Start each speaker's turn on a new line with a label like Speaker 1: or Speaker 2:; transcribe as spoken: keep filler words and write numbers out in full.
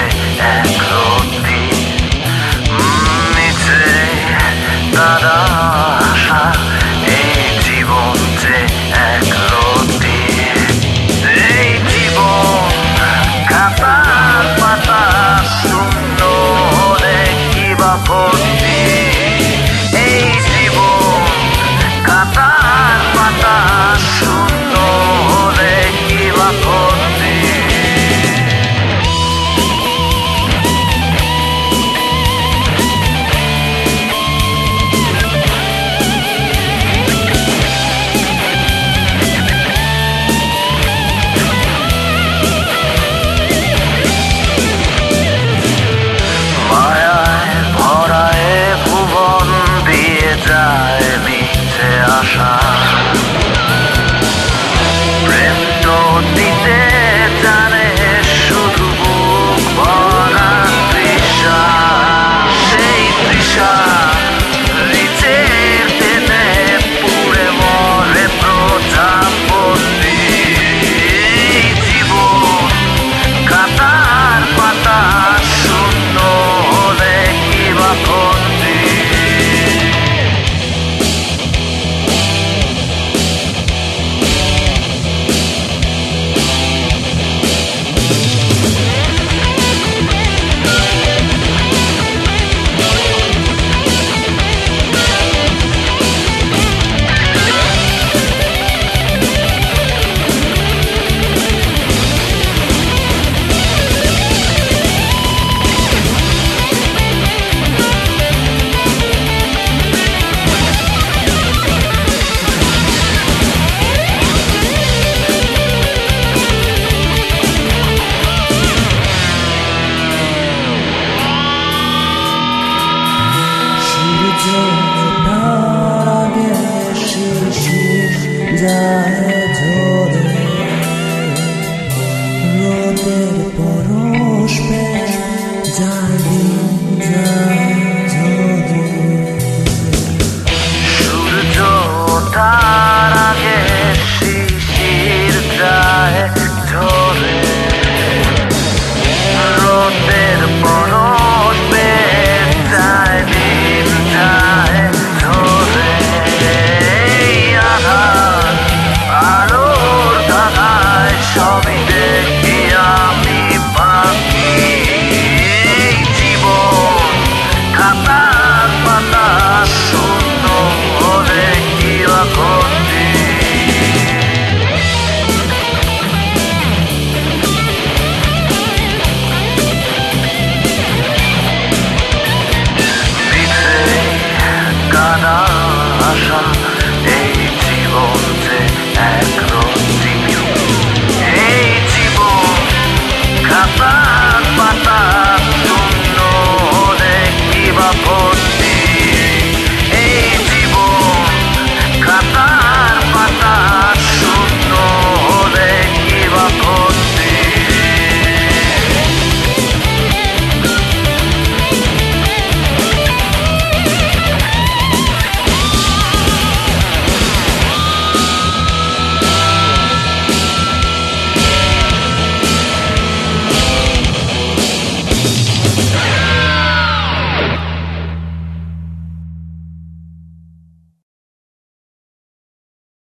Speaker 1: এক রতি নিচে তারা আশা এই জীবন যে এক রতি এই জীবন খাতার পাতা শূন্য হলে কিবা ভর্তি এই জীবন খাতার পাতা শূন্য হলে কিবা ভর্তি মায়ায় ভরায় ভুবন দিয়ে যায় মিথ্যে আশা প্রেম তো দিতে জানে শুধু বুক ভরা তৃষা সেই তৃষা নিচের টেনে পুড়ে মরে প্রজাপতি জীবন খাতার পাতা শূন্য হলে কিবা ভর্তি
Speaker 2: যায় ঝরে রোদের পরশ পেয়ে যায়